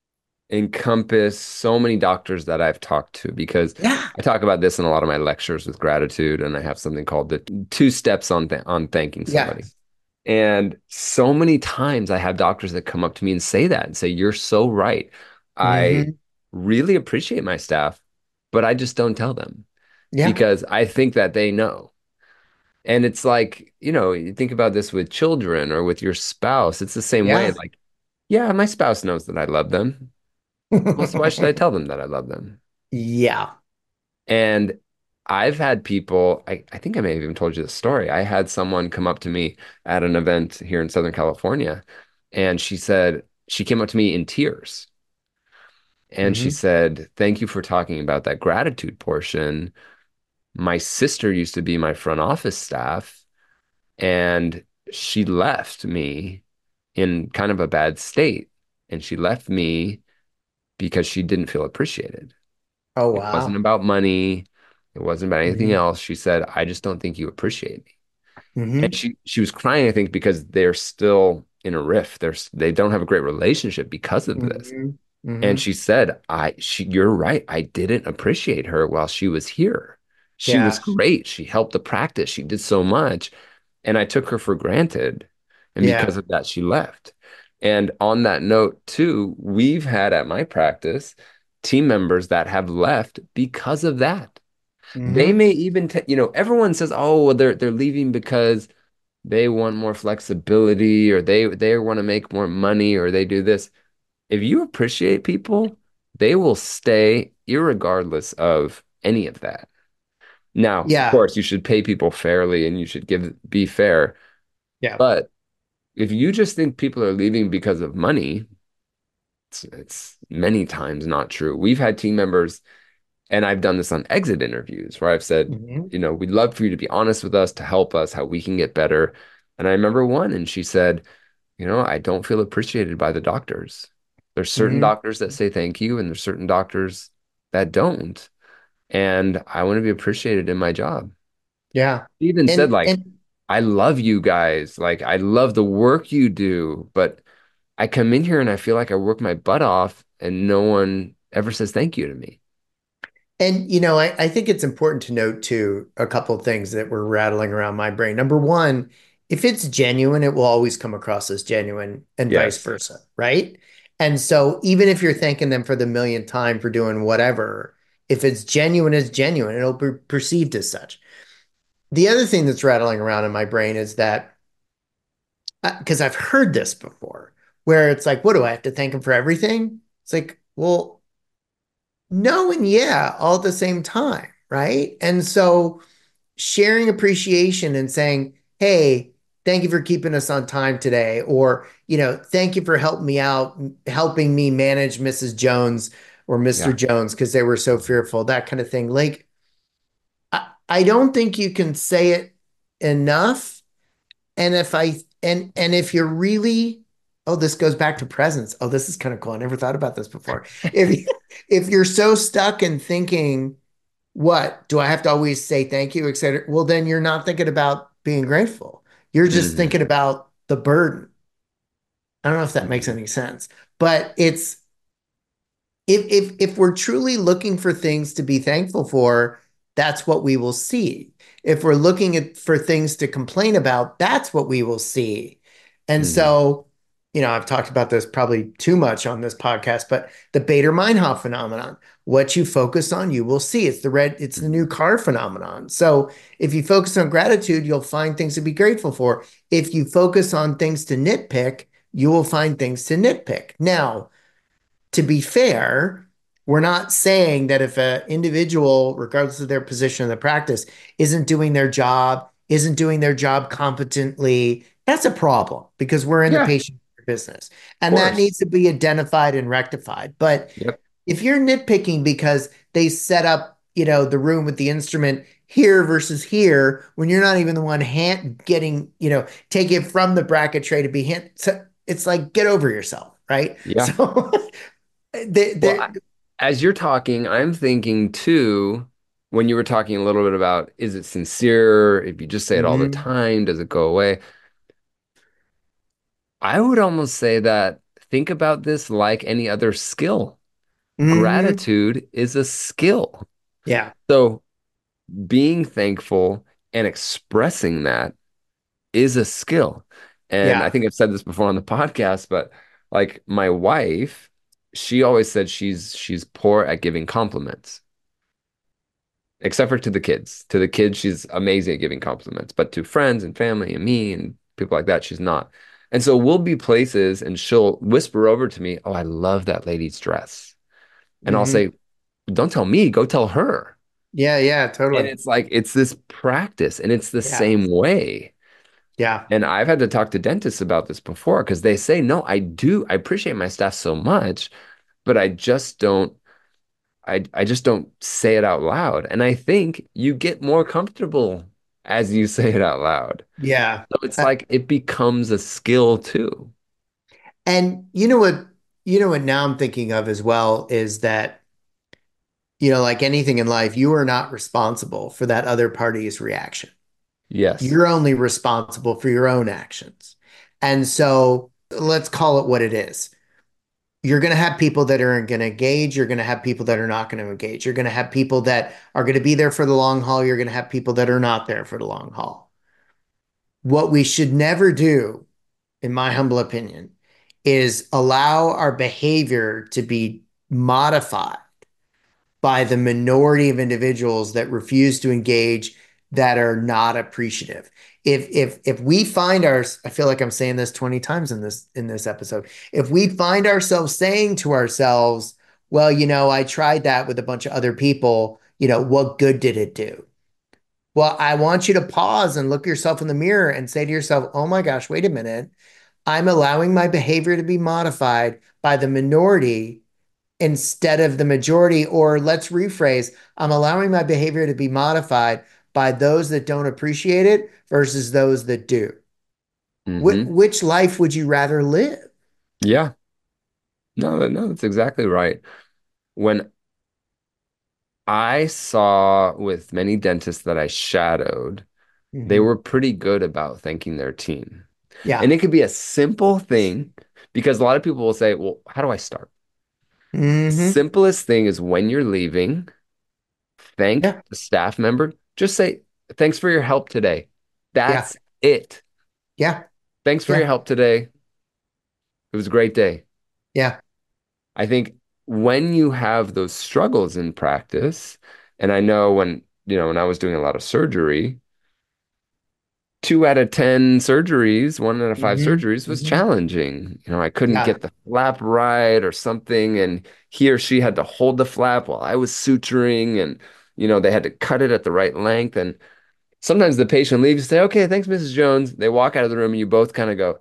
[SPEAKER 2] encompass so many doctors that I've talked to because
[SPEAKER 1] Yeah.
[SPEAKER 2] I talk about this in a lot of my lectures with gratitude, and I have something called the two steps on th on thanking
[SPEAKER 1] Yeah.
[SPEAKER 2] somebody. And so many times I have doctors that come up to me and say that and say, You're so right. I
[SPEAKER 1] Hmm.
[SPEAKER 2] really appreciate my staff, but I just don't tell them
[SPEAKER 1] Yeah.
[SPEAKER 2] because I think that they know. And it's like, you know, you think about this with children or with your spouse. It's the same way.
[SPEAKER 1] Yeah.
[SPEAKER 2] Like, yeah, my spouse knows that I love them. Well, so why should I tell them that I love them?
[SPEAKER 1] Yeah.
[SPEAKER 2] And I've had people, I, I think I may have even told you the story. I had someone come up to me at an event here in Southern California, and she said, she came up to me in tears. And she
[SPEAKER 1] Hmm.
[SPEAKER 2] said, Thank you for talking about that gratitude portion. My sister used to be my front office staff, and she left me in kind of a bad state. And she left me because she didn't feel appreciated.
[SPEAKER 1] Oh,
[SPEAKER 2] It wasn't
[SPEAKER 1] wow.
[SPEAKER 2] about money. It wasn't about anything
[SPEAKER 1] Hmm.
[SPEAKER 2] else. She said, I just don't think you appreciate me. And
[SPEAKER 1] Hmm.
[SPEAKER 2] she she was crying, I think, because they're still in a rift. They're they don't have a great relationship because of this.
[SPEAKER 1] Hmm.
[SPEAKER 2] And
[SPEAKER 1] Hmm.
[SPEAKER 2] she said, I she you're right. I didn't appreciate her while she was here. She was
[SPEAKER 1] Yeah.
[SPEAKER 2] great. She helped the practice. She did so much. And I took her for granted. And because
[SPEAKER 1] Yeah.
[SPEAKER 2] of that, she left. And on that note, too, we've had at my practice team members that have left because of that. They
[SPEAKER 1] Hmm.
[SPEAKER 2] may even, t you know, everyone says, "Oh, well, they're they're leaving because they want more flexibility, or they they want to make more money, or they do this." If you appreciate people, they will stay irregardless of any of that. Now, of
[SPEAKER 1] Yeah.
[SPEAKER 2] course, you should pay people fairly and you should give be fair.
[SPEAKER 1] Yeah.
[SPEAKER 2] But if you just think people are leaving because of money, It's, it's many times not true. We've had team members, and I've done this on exit interviews where I've said,
[SPEAKER 1] Mhm.
[SPEAKER 2] you know, we'd love for you to be honest with us, to help us, how we can get better. And I remember one, and she said, you know, I don't feel appreciated by the doctors. There's certain
[SPEAKER 1] Mhm.
[SPEAKER 2] doctors that say thank you, and there's certain doctors that don't. And I want to be appreciated in my job.
[SPEAKER 1] Yeah.
[SPEAKER 2] She even said,
[SPEAKER 1] And
[SPEAKER 2] like,
[SPEAKER 1] and
[SPEAKER 2] I love you guys. Like, I love the work you do, but I come in here and I feel like I work my butt off, and no one ever says thank you to me.
[SPEAKER 1] and you know, I, I think it's important to note too a couple of things that were rattling around my brain. Number one, if it's genuine, it will always come across as genuine and vice
[SPEAKER 2] Yes.
[SPEAKER 1] versa, right? And so even if you're thanking them for the millionth time for doing whatever, if it's genuine, it's genuine. It'll be perceived as such. The other thing that's rattling around in my brain is that because I've heard this before, where it's like, what do I have to thank him for everything? It's like, well, no and yeah, all at the same time, right? And so sharing appreciation and saying, hey, thank you for keeping us on time today, or, you know, thank you for helping me out, helping me manage missus Jones or mister
[SPEAKER 2] Yeah.
[SPEAKER 1] Jones because they were so fearful, that kind of thing. Like, I, I don't think you can say it enough. And if I and and if you're really, oh, this goes back to presence. Oh, this is kind of cool. I never thought about this before. If if you're so stuck in thinking, what do I have to always say thank you, et cetera? Well, then you're not thinking about being grateful. You're just
[SPEAKER 2] Hmm.
[SPEAKER 1] thinking about the burden. I don't know if that makes
[SPEAKER 2] Hmm.
[SPEAKER 1] any sense, but it's if if if we're truly looking for things to be thankful for, that's what we will see. If we're looking at for things to complain about, that's what we will see. And
[SPEAKER 2] Hmm.
[SPEAKER 1] so, you know, I've talked about this probably too much on this podcast, but the Bader-Meinhof phenomenon, what you focus on, you will see. It's the red, it's the new
[SPEAKER 2] Hmm.
[SPEAKER 1] car phenomenon. So if you focus on gratitude, you'll find things to be grateful for. If you focus on things to nitpick, you will find things to nitpick. Now, to be fair, we're not saying that if an individual, regardless of their position in the practice, isn't doing their job, isn't doing their job competently, that's a problem because we're in the
[SPEAKER 2] Yeah,
[SPEAKER 1] patient business.
[SPEAKER 2] of
[SPEAKER 1] And that
[SPEAKER 2] course.
[SPEAKER 1] needs to be identified and rectified. But
[SPEAKER 2] Yep.
[SPEAKER 1] if you're nitpicking because they set up, you know, the room with the instrument here versus here, when you're not even the one hand getting, you know, take it from the bracket tray to be hand, so it's like get over yourself, right?
[SPEAKER 2] Yeah.
[SPEAKER 1] So they,
[SPEAKER 2] Well,
[SPEAKER 1] they,
[SPEAKER 2] I, as you're talking, I'm thinking too, when you were talking a little bit about, is it sincere? If you just say it all the
[SPEAKER 1] mm-hmm,
[SPEAKER 2] time, does it go away? I would almost say that think about this like any other skill.
[SPEAKER 1] mm-hmm,
[SPEAKER 2] Gratitude is a skill.
[SPEAKER 1] yeah,
[SPEAKER 2] So being thankful and expressing that is a skill. And I
[SPEAKER 1] yeah,
[SPEAKER 2] think I've said this before on the podcast, but like my wife, she always said she's she's poor at giving compliments, except for to the kids. To the kids, she's amazing at giving compliments, but to friends and family and me and people like that, she's not. And so we'll be places and she'll whisper over to me, "Oh, I love that lady's dress." And I'll
[SPEAKER 1] mm-hmm,
[SPEAKER 2] say, "Don't tell me, go tell her."
[SPEAKER 1] yeah, yeah,
[SPEAKER 2] And
[SPEAKER 1] totally,
[SPEAKER 2] it's like it's this practice and it's the
[SPEAKER 1] yeah,
[SPEAKER 2] same way.
[SPEAKER 1] yeah,
[SPEAKER 2] And I've had to talk to dentists about this before because they say, no, I do. I appreciate my staff so much, but I just don't, I, I just don't say it out loud. And I think you get more comfortable as you say it out loud.
[SPEAKER 1] yeah.
[SPEAKER 2] So it's
[SPEAKER 1] Uh,
[SPEAKER 2] like it becomes a skill too.
[SPEAKER 1] and you know what, you know what now I'm thinking of as well is that, you know, like anything in life, you are not responsible for that other party's reaction.
[SPEAKER 2] Yes.
[SPEAKER 1] You're only responsible for your own actions. And so let's call it what it is. You're going to have people that are going to engage. You're going to have people that are not going to engage. You're going to have people that are going to be there for the long haul. You're going to have people that are not there for the long haul. What we should never do, in my humble opinion, is allow our behavior to be modified by the minority of individuals that refuse to engage, that are not appreciative. If if if we find our, I feel like I'm saying this twenty times in this in this episode. If we find ourselves saying to ourselves, well, you know, I tried that with a bunch of other people, you know, what good did it do? Well, I want you to pause and look yourself in the mirror and say to yourself, oh my gosh, wait a minute. I'm allowing my behavior to be modified by the minority instead of the majority. Or let's rephrase, I'm allowing my behavior to be modified by those that don't appreciate it versus those that do. Wh-
[SPEAKER 2] Hmm.
[SPEAKER 1] which life would you rather live?
[SPEAKER 2] Yeah. No, no, that's exactly right. When I saw with many dentists that I shadowed, they
[SPEAKER 1] Hmm.
[SPEAKER 2] were pretty good about thanking their team.
[SPEAKER 1] Yeah.
[SPEAKER 2] And it could be a simple thing because a lot of people will say, well, how do I start? The
[SPEAKER 1] Hmm.
[SPEAKER 2] simplest thing is when you're leaving, thank
[SPEAKER 1] Yeah.
[SPEAKER 2] the staff member. Just say, thanks for your help today.
[SPEAKER 1] Yeah.
[SPEAKER 2] That's it.
[SPEAKER 1] Yeah.
[SPEAKER 2] Thanks for your
[SPEAKER 1] Yeah.
[SPEAKER 2] help today. It was a great day.
[SPEAKER 1] Yeah.
[SPEAKER 2] I think when you have those struggles in practice, and I know when, you know, when I was doing a lot of surgery, two out of ten surgeries, one out of five
[SPEAKER 1] Hmm.
[SPEAKER 2] surgeries was
[SPEAKER 1] Hmm.
[SPEAKER 2] challenging. You know, I couldn't
[SPEAKER 1] Yeah.
[SPEAKER 2] get the flap right or something, and he or she had to hold the flap while I was suturing, and, you know, they had to cut it at the right length. And sometimes the patient leaves and say, okay, thanks, missus Jones. They walk out of the room, and you both kind of go,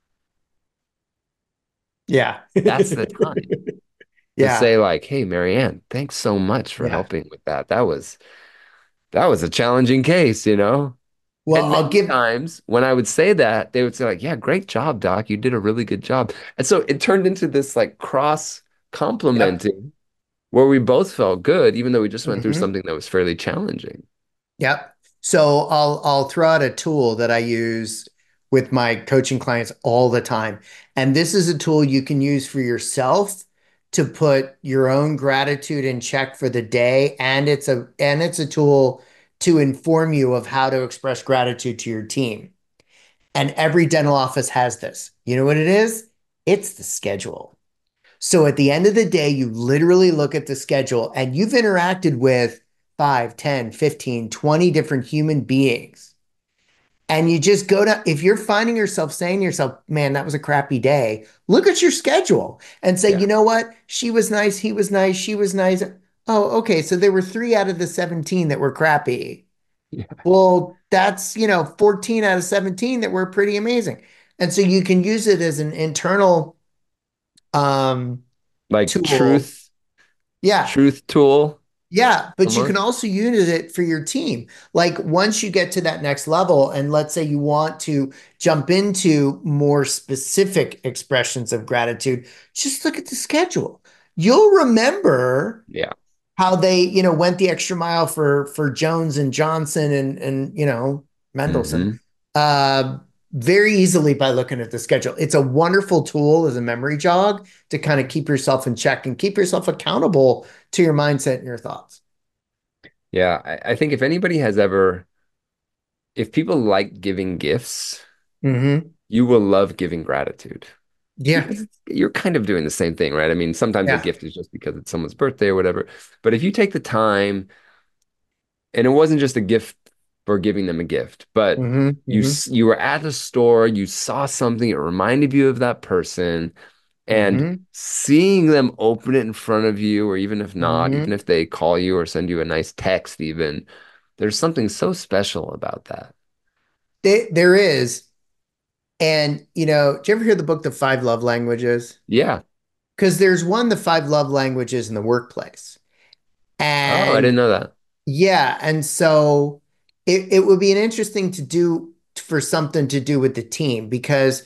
[SPEAKER 1] Yeah.
[SPEAKER 2] that's the time to
[SPEAKER 1] Yeah.
[SPEAKER 2] say, like, hey, Marianne, thanks so much for
[SPEAKER 1] Yeah.
[SPEAKER 2] helping with that. That was that was a challenging case, you know?
[SPEAKER 1] Well,
[SPEAKER 2] And
[SPEAKER 1] I'll
[SPEAKER 2] many
[SPEAKER 1] give,
[SPEAKER 2] times when I would say that, they would say like, "Yeah, great job, Doc. You did a really good job." And so it turned into this like cross
[SPEAKER 1] yep.
[SPEAKER 2] complimenting where we both felt good, even though we just went through
[SPEAKER 1] Hmm.
[SPEAKER 2] something that was fairly challenging.
[SPEAKER 1] Yep. So I'll I'll throw out a tool that I use with my coaching clients all the time. And this is a tool you can use for yourself to put your own gratitude in check for the day. And it's a and it's a tool to inform you of how to express gratitude to your team. And every dental office has this. You know what it is? It's the schedule. So at the end of the day, you literally look at the schedule and you've interacted with five, ten, fifteen, twenty different human beings. And you just go to, if you're finding yourself saying to yourself, man, that was a crappy day, look at your schedule and say,
[SPEAKER 2] Yeah.
[SPEAKER 1] you know what? She was nice. He was nice. She was nice. Oh, okay. So there were three out of the seventeen that were crappy.
[SPEAKER 2] Yeah.
[SPEAKER 1] Well, that's, you know, fourteen out of seventeen that were pretty amazing. And so you can use it as an internal um,
[SPEAKER 2] Like
[SPEAKER 1] tool.
[SPEAKER 2] truth,
[SPEAKER 1] Yeah.
[SPEAKER 2] truth tool
[SPEAKER 1] Yeah, but you can
[SPEAKER 2] almost.
[SPEAKER 1] also use it for your team. Like once you get to that next level, and let's say you want to jump into more specific expressions of gratitude, just look at the schedule. You'll remember
[SPEAKER 2] Yeah.
[SPEAKER 1] how they, you know, went the extra mile for for Jones and Johnson and and you know Mendelson
[SPEAKER 2] Hmm.
[SPEAKER 1] uh, very easily by looking at the schedule. It's a wonderful tool as a memory jog to kind of keep yourself in check and keep yourself accountable to your mindset and your thoughts.
[SPEAKER 2] Yeah. I, I think if anybody has ever, if people like giving gifts,
[SPEAKER 1] Hmm.
[SPEAKER 2] you will love giving gratitude.
[SPEAKER 1] Yeah,
[SPEAKER 2] Because it's, you're kind of doing the same thing, right? I mean, sometimes a
[SPEAKER 1] yeah.
[SPEAKER 2] gift is just because it's someone's birthday or whatever. But if you take the time, and it wasn't just a gift for giving them a gift, but
[SPEAKER 1] Hmm.
[SPEAKER 2] you
[SPEAKER 1] Hmm.
[SPEAKER 2] s- you were at the store, you saw something, it reminded you of that person, and
[SPEAKER 1] Hmm.
[SPEAKER 2] seeing them open it in front of you, or even if not, even
[SPEAKER 1] Hmm.
[SPEAKER 2] if they call you or send you a nice text, even, there's something so special about that.
[SPEAKER 1] There, there is. And, you know, do you ever hear the book, The Five Love Languages?
[SPEAKER 2] Yeah.
[SPEAKER 1] Because there's one, The Five Love Languages in the Workplace.
[SPEAKER 2] Oh, I
[SPEAKER 1] And
[SPEAKER 2] didn't know that.
[SPEAKER 1] yeah, and so it, it would be an interesting to do for something to do with the team because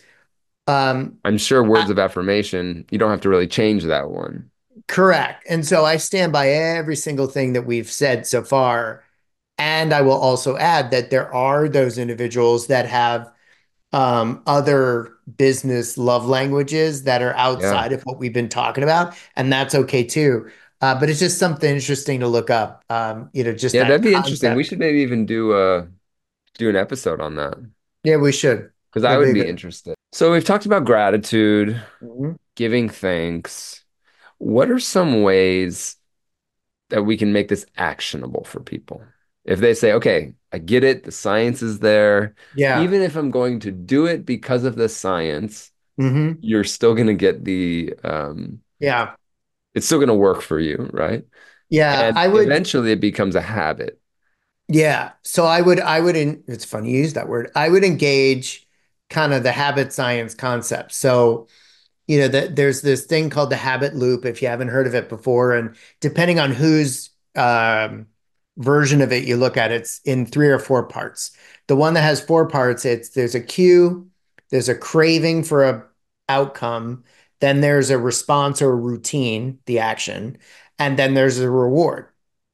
[SPEAKER 1] um
[SPEAKER 2] I'm sure
[SPEAKER 1] I,
[SPEAKER 2] words of affirmation, you don't have to really change that one.
[SPEAKER 1] correct. And so I stand by every single thing that we've said so far. And I will also add that there are those individuals that have um, other business love languages that are
[SPEAKER 2] Yeah.
[SPEAKER 1] outside of what we've been talking about, and that's okay too. Uh, but it's just something interesting to look up. Um, you know, just
[SPEAKER 2] Yeah,
[SPEAKER 1] that
[SPEAKER 2] that'd be interesting. We
[SPEAKER 1] concept.
[SPEAKER 2] should maybe even do a do an episode on that
[SPEAKER 1] Yeah, we should.
[SPEAKER 2] because I
[SPEAKER 1] That'd
[SPEAKER 2] would
[SPEAKER 1] be a
[SPEAKER 2] be
[SPEAKER 1] good.
[SPEAKER 2] interested. So we've talked about gratitude,
[SPEAKER 1] Mhm.
[SPEAKER 2] giving thanks. What are some ways that we can make this actionable for people? If they say, okay, I get it, the science is there.
[SPEAKER 1] Yeah.
[SPEAKER 2] Even if I'm going to do it because of the science,
[SPEAKER 1] Hmm.
[SPEAKER 2] you're still going to get the, um,
[SPEAKER 1] Yeah.
[SPEAKER 2] it's still going to work for you, right?
[SPEAKER 1] Yeah.
[SPEAKER 2] And
[SPEAKER 1] I would.
[SPEAKER 2] eventually it becomes a habit.
[SPEAKER 1] Yeah. So I would. I would. In, it's funny you use that word. I would engage. kind of the habit science concept. So, you know, that there's this thing called the habit loop, if you haven't heard of it before. And depending on whose um, version of it you look at, it's in three or four parts. The one that has four parts, it's there's a cue, there's a craving for a outcome, then there's a response or a routine, the action, and then there's a reward.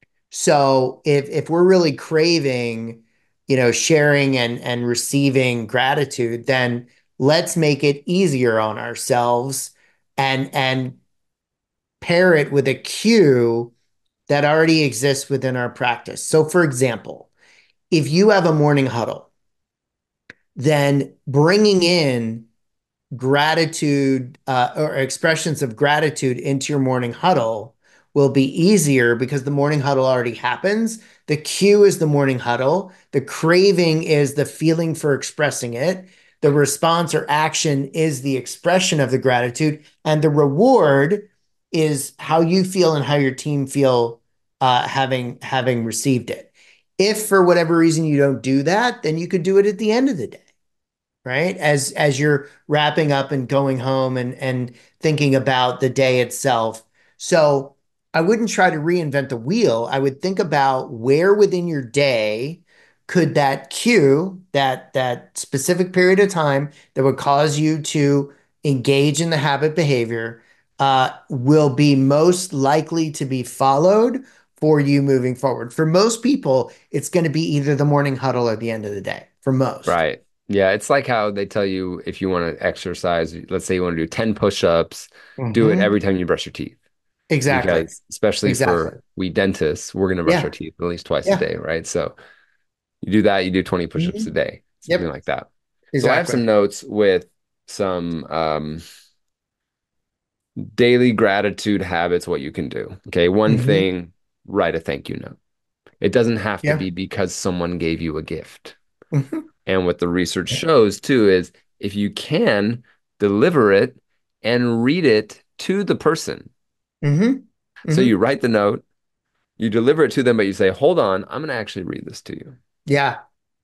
[SPEAKER 1] So if if we're really craving, you know, sharing and and receiving gratitude, then let's make it easier on ourselves and and pair it with a cue that already exists within our practice. So for example, if you have a morning huddle, then bringing in gratitude uh, or expressions of gratitude into your morning huddle will be easier because the morning huddle already happens. The cue is the morning huddle. The craving is the feeling for expressing it. The response or action is the expression of the gratitude. And the reward is how you feel and how your team feel uh, having having received it. If for whatever reason you don't do that, then you could do it at the end of the day, right? As as you're wrapping up and going home and and thinking about the day itself. So I wouldn't try to reinvent the wheel. I would think about where within your day could that cue, that that specific period of time that would cause you to engage in the habit behavior, uh, will be most likely to be followed for you moving forward. For most people, it's going to be either the morning huddle or the end of the day. For most.
[SPEAKER 2] Right. Yeah, it's like how they tell you if you want to exercise, let's say you want to do ten push-ups, do it
[SPEAKER 1] Hmm.
[SPEAKER 2] every time you brush your teeth.
[SPEAKER 1] Exactly.
[SPEAKER 2] Because especially
[SPEAKER 1] Exactly.
[SPEAKER 2] for we dentists, we're going to brush our
[SPEAKER 1] Yeah.
[SPEAKER 2] teeth at least twice a
[SPEAKER 1] Yeah.
[SPEAKER 2] day, right? So you do that, you do twenty push-ups a
[SPEAKER 1] Hmm.
[SPEAKER 2] day, something
[SPEAKER 1] Yep.
[SPEAKER 2] like that. So I have
[SPEAKER 1] Exactly.
[SPEAKER 2] some notes with some um, daily gratitude habits, what you can do. Okay, one
[SPEAKER 1] Hmm.
[SPEAKER 2] thing, write a thank you note. It doesn't have to
[SPEAKER 1] Yeah.
[SPEAKER 2] be because someone gave you a gift.
[SPEAKER 1] Hmm.
[SPEAKER 2] And what the research shows too is if you can deliver it and read it to the person.
[SPEAKER 1] Hmm.
[SPEAKER 2] So you
[SPEAKER 1] Hmm.
[SPEAKER 2] write the note, you deliver it to them, but you say, hold on, I'm going to actually read this to you.
[SPEAKER 1] Yeah.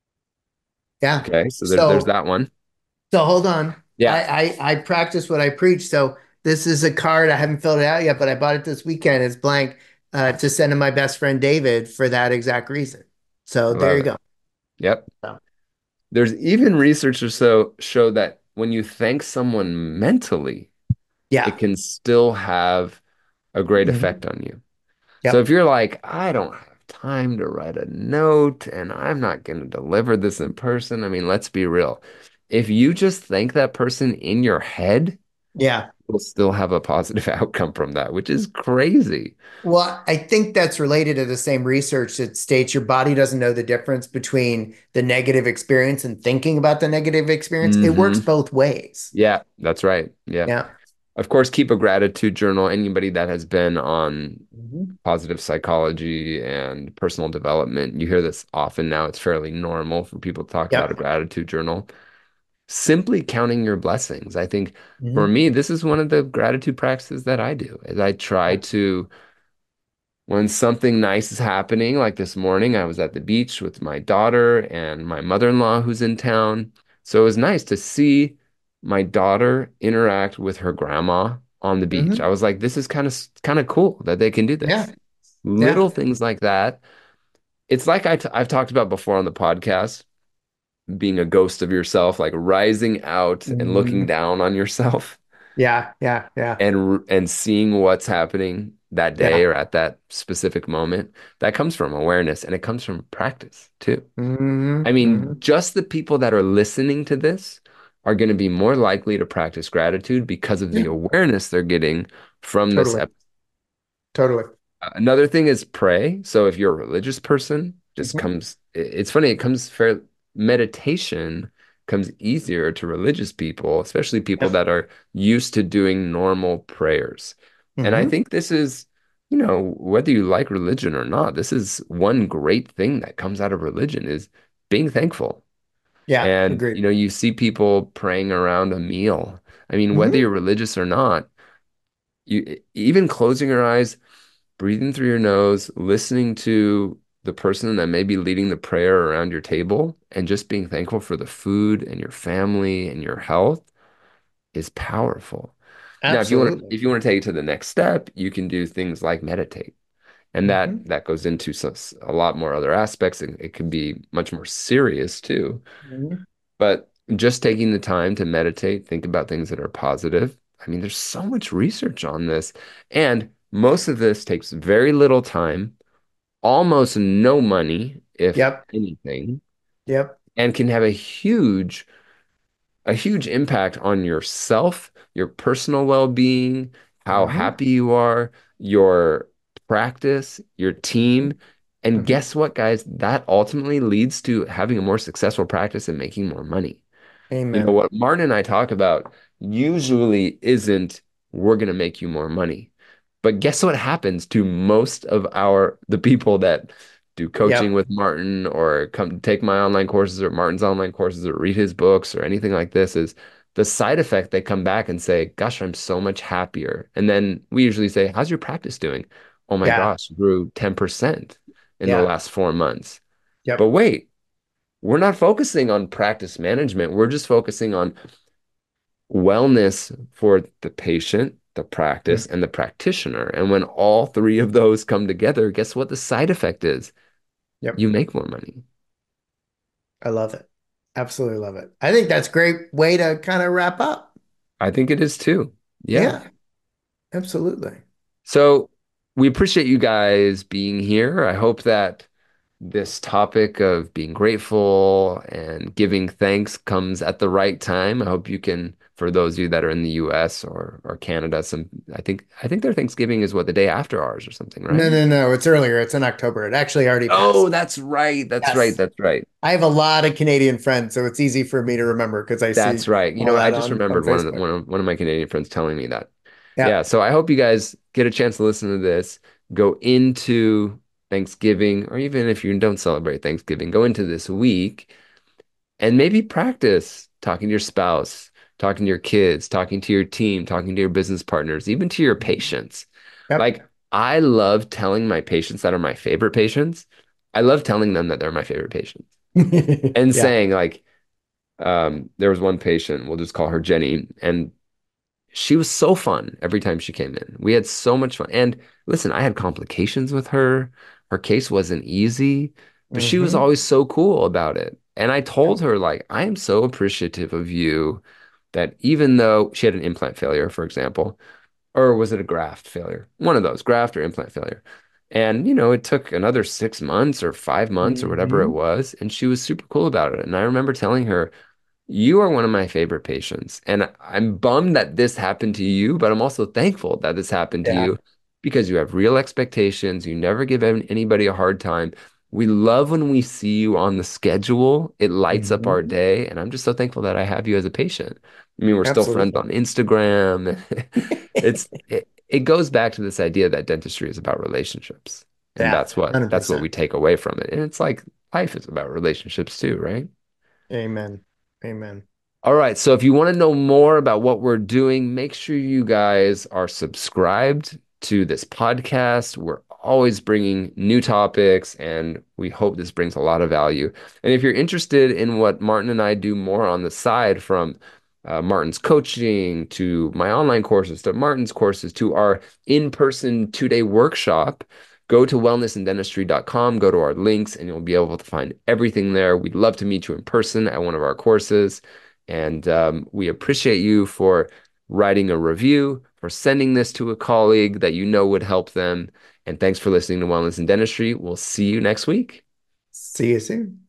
[SPEAKER 1] Yeah.
[SPEAKER 2] Okay, so there's there's
[SPEAKER 1] So
[SPEAKER 2] that one.
[SPEAKER 1] so hold on.
[SPEAKER 2] Yeah,
[SPEAKER 1] I, I I practice what I preach. So this is a card. I haven't filled it out yet, but I bought it this weekend. It's blank uh, to send to my best friend David for that exact reason. So
[SPEAKER 2] I
[SPEAKER 1] there
[SPEAKER 2] love
[SPEAKER 1] you
[SPEAKER 2] it.
[SPEAKER 1] go.
[SPEAKER 2] Yep.
[SPEAKER 1] So,
[SPEAKER 2] There's even research or so show that when you thank someone mentally, it
[SPEAKER 1] yeah.
[SPEAKER 2] can still have a great
[SPEAKER 1] Hmm.
[SPEAKER 2] effect on you. So if
[SPEAKER 1] Yep.
[SPEAKER 2] you're like, I don't have time to write a note and I'm not going to deliver this in person, I mean, let's be real. If you just thank that person in your head,
[SPEAKER 1] Yeah.
[SPEAKER 2] you'll still have a positive outcome from that, which is crazy.
[SPEAKER 1] Well, I think that's related to the same research that states your body doesn't know the difference between the negative experience and thinking about the negative experience. It works
[SPEAKER 2] Hmm.
[SPEAKER 1] both ways.
[SPEAKER 2] Yeah, that's right. Yeah.
[SPEAKER 1] Yeah.
[SPEAKER 2] Of course, keep a gratitude journal. Anybody that has been on
[SPEAKER 1] Hmm.
[SPEAKER 2] positive psychology and personal development, you hear this often now. It's fairly normal for people to talk about a
[SPEAKER 1] Yep.
[SPEAKER 2] gratitude journal. Simply counting your blessings. I think for
[SPEAKER 1] Hmm.
[SPEAKER 2] me, this is one of the gratitude practices that I do, is I try
[SPEAKER 1] Yep.
[SPEAKER 2] to, when something nice is happening, like this morning, I was at the beach with my daughter and my mother-in-law who's in town. So it was nice to see my daughter interact with her grandma on the beach. I
[SPEAKER 1] Hmm.
[SPEAKER 2] was like, this is kind of kind of cool that they can do
[SPEAKER 1] Yeah.
[SPEAKER 2] this. Little
[SPEAKER 1] Yeah.
[SPEAKER 2] things like that. It's like I t I've talked about before on the podcast, being a ghost of yourself, like rising out and looking
[SPEAKER 1] Hmm.
[SPEAKER 2] down on yourself
[SPEAKER 1] Yeah. Yeah. Yeah.
[SPEAKER 2] and and seeing what's happening that day
[SPEAKER 1] Yeah.
[SPEAKER 2] or at that specific moment. That comes from awareness and it comes from practice too.
[SPEAKER 1] Hmm.
[SPEAKER 2] I mean,
[SPEAKER 1] Hmm.
[SPEAKER 2] just the people that are listening to this are going to be more likely to practice gratitude because of the
[SPEAKER 1] Yeah.
[SPEAKER 2] awareness they're getting from this
[SPEAKER 1] Totally.
[SPEAKER 2] episode.
[SPEAKER 1] Totally.
[SPEAKER 2] Another thing is pray. So if you're a religious person, just
[SPEAKER 1] Hmm.
[SPEAKER 2] comes, it's funny, it comes fair, meditation comes easier to religious people, especially people
[SPEAKER 1] Yep.
[SPEAKER 2] that are used to doing normal prayers. And I
[SPEAKER 1] Hmm.
[SPEAKER 2] think this is, you know, whether you like religion or not, this is one great thing that comes out of religion is being thankful.
[SPEAKER 1] Yeah.
[SPEAKER 2] And, you
[SPEAKER 1] Agreed.
[SPEAKER 2] know, you see people praying around a meal. I mean, whether
[SPEAKER 1] Hmm.
[SPEAKER 2] you're religious or not, you even closing your eyes, breathing through your nose, listening to the person that may be leading the prayer around your table and just being thankful for the food and your family and your health is powerful. Now, if you want to,
[SPEAKER 1] Absolutely.
[SPEAKER 2] if you want to take it to the next step, you can do things like meditate. And that
[SPEAKER 1] Hmm.
[SPEAKER 2] that goes into so, a lot more other aspects. It, it can be much more serious too.
[SPEAKER 1] Hmm.
[SPEAKER 2] But just taking the time to meditate, think about things that are positive. I mean, there's so much research on this. And most of this takes very little time, almost no money, if
[SPEAKER 1] Yep.
[SPEAKER 2] anything,
[SPEAKER 1] Yep.
[SPEAKER 2] and can have a huge a huge impact on yourself, your personal well-being, how
[SPEAKER 1] Hmm.
[SPEAKER 2] happy you are, your practice, your team. And
[SPEAKER 1] Hmm.
[SPEAKER 2] guess what, guys? That ultimately leads to having a more successful practice and making more money. You know,
[SPEAKER 1] Amen.
[SPEAKER 2] what Martin and I talk about usually isn't we're going to make you more money. But guess what happens to most of our the people that do coaching
[SPEAKER 1] Yep.
[SPEAKER 2] with Martin or come take my online courses or Martin's online courses or read his books or anything like this is the side effect. They come back and say, "Gosh, I'm so much happier." And then we usually say, "How's your practice doing?" "Oh my
[SPEAKER 1] Yeah.
[SPEAKER 2] gosh, grew ten percent in the
[SPEAKER 1] Yeah.
[SPEAKER 2] last four months." But
[SPEAKER 1] Yep.
[SPEAKER 2] wait, we're not focusing on practice management. We're just focusing on wellness for the patient, the practice,
[SPEAKER 1] Mm.
[SPEAKER 2] and the practitioner. And when all three of those come together, guess what the side effect is?
[SPEAKER 1] Yep.
[SPEAKER 2] You make more money.
[SPEAKER 1] I love it. Absolutely love it. I think that's a great way to kind of wrap up.
[SPEAKER 2] I think it is too. Yeah.
[SPEAKER 1] Yeah, absolutely.
[SPEAKER 2] So we appreciate you guys being here. I hope that this topic of being grateful and giving thanks comes at the right time. I hope you can, for those of you that are in the U S or or Canada, some I think I think their Thanksgiving is what the day after ours or something,
[SPEAKER 1] No,
[SPEAKER 2] right?
[SPEAKER 1] no, no. It's earlier. It's in October. It actually already
[SPEAKER 2] Oh,
[SPEAKER 1] passed.
[SPEAKER 2] that's right. That's right.
[SPEAKER 1] Yes.
[SPEAKER 2] That's right.
[SPEAKER 1] I have a lot of Canadian friends, so it's easy for me to remember because I
[SPEAKER 2] That's
[SPEAKER 1] see
[SPEAKER 2] right. You
[SPEAKER 1] all
[SPEAKER 2] know, I
[SPEAKER 1] that
[SPEAKER 2] just
[SPEAKER 1] on, on
[SPEAKER 2] remembered one of the,
[SPEAKER 1] Facebook.
[SPEAKER 2] one of one of my Canadian friends telling me that.
[SPEAKER 1] Yeah.
[SPEAKER 2] Yeah, so I hope you guys get a chance to listen to this, go into Thanksgiving, or even if you don't celebrate Thanksgiving, go into this week and maybe practice talking to your spouse, talking to your kids, talking to your team, talking to your business partners, even to your patients.
[SPEAKER 1] Yep.
[SPEAKER 2] Like, I love telling my patients that are my favorite patients. I love telling them that they're my favorite patients and
[SPEAKER 1] Yeah.
[SPEAKER 2] saying, like, um, there was one patient, we'll just call her Jenny, and she was so fun every time she came in. We had so much fun. And listen, I had complications with her. Her case wasn't easy, but she was
[SPEAKER 1] Hmm.
[SPEAKER 2] always so cool about it. And I told
[SPEAKER 1] Yep.
[SPEAKER 2] her, like, I am so appreciative of you that even though she had an implant failure, for example, or was it a graft failure? One of those, graft or implant failure. And, you know, it took another six months or five months or whatever it
[SPEAKER 1] Hmm.
[SPEAKER 2] was. And she was super cool about it. And I remember telling her, you are one of my favorite patients. And I'm bummed that this happened to you, but I'm also thankful that this happened to
[SPEAKER 1] Yeah.
[SPEAKER 2] you because you have real expectations. You never give an- anybody a hard time. We love when we see you on the schedule. It lights up our
[SPEAKER 1] Hmm.
[SPEAKER 2] day. And I'm just so thankful that I have you as a patient. I mean, we're still friends
[SPEAKER 1] Absolutely.
[SPEAKER 2] on Instagram. It's it, it goes back to this idea that dentistry is about relationships. And
[SPEAKER 1] Yeah.
[SPEAKER 2] that's what that's what we
[SPEAKER 1] one hundred percent.
[SPEAKER 2] take away from it. And it's like life is about relationships too, right?
[SPEAKER 1] Amen. Amen.
[SPEAKER 2] All right, so if you want to know more about what we're doing, make sure you guys are subscribed to this podcast. We're always bringing new topics, and we hope this brings a lot of value. And if you're interested in what Martin and I do more on the side, from uh, Martin's coaching to my online courses to Martin's courses to our in-person two-day workshop, go to wellness and dentistry dot com, go to our links, and you'll be able to find everything there. We'd love to meet you in person at one of our courses. And um, we appreciate you for writing a review, for sending this to a colleague that you know would help them. And thanks for listening to Wellness and Dentistry. We'll see you next week.
[SPEAKER 1] See you soon.